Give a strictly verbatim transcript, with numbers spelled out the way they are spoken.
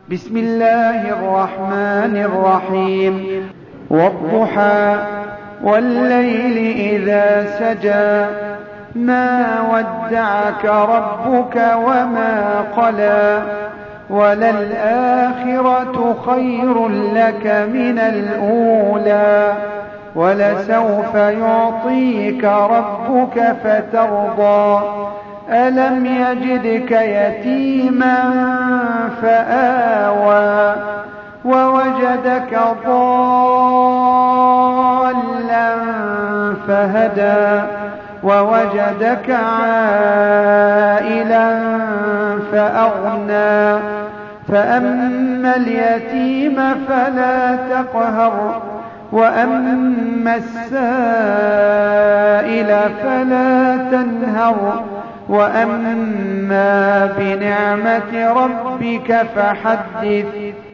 بسم الله الرحمن الرحيم والضحى والليل إذا سجى ما ودعك ربك وما قلى وللآخرة خير لك من الأولى ولسوف يعطيك ربك فترضى ألم يجدك يتيما فآوى ووجدك ضالا فهدى ووجدك عائلا فأغنى فأما اليتيم فلا تقهر وأما السائل فلا تنهر وأما بنعمة ربك فحدث